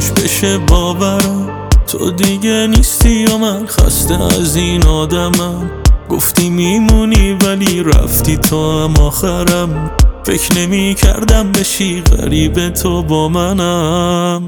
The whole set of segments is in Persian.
کاش بشه باورم تو دیگه نیستی و من خسته از این آدمم. گفتی میمونی ولی رفتی تو هم آخرم. فکر نمی کردم بشی غریب تو با منم.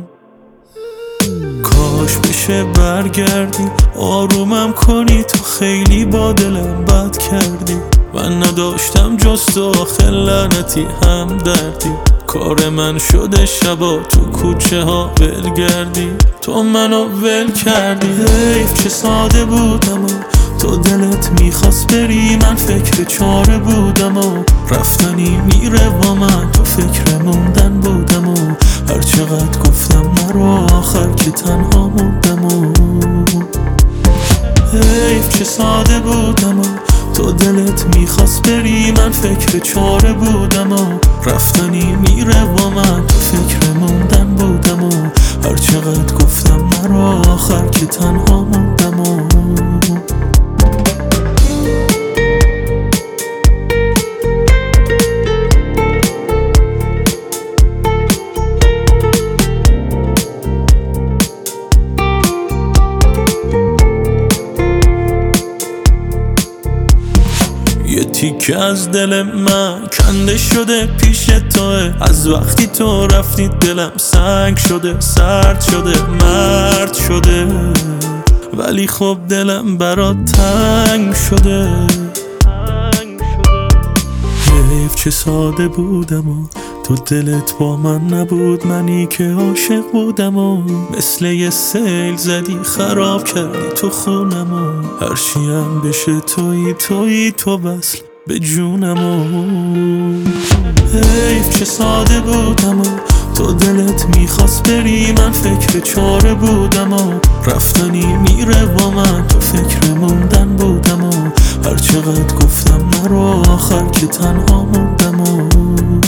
کاش بشه برگردی آرومم کنی، تو خیلی با دلم بد کردی. من نداشتم جز تو آخه لعنتی هم دردی. کار من شده شبا تو کوچه ها ولگردی، تو منو ول کردی. حیف چه ساده بودم و تو دلت میخواست بری، من فکر چاره بودم و رفتنی میره با من، تو فکر موندن بودم و هر چقدر گفتم نرو آخر که تنها موندم و حیف چه ساده بودم و تو دلت میخواست بری، من فکر چاره بودم و رفتنی میره با من، تو فکر موندن بودم و هر چقدر گفتم نرو آخر که تنها موندم و یه تیکه از دل من کنده شده پیش توه. از وقتی تو رفتی دلم سنگ شده، سرد شده، مرد شده. ولی خب دلم برات تنگ شده. حیف چه ساده بودم و تو دلت با من نبود، منی که عاشق بودم و مثل یه سیل زدی خراب کردی تو خونم و هرچی هم بشه تویی تو وصل به جونم و حیف چه ساده بودم و تو دلت میخواست بری، من فکر چاره بودم و رفتنی میره با من، تو فکر موندن بودم و هر چقدر گفتم نرو آخر که تنها موندم و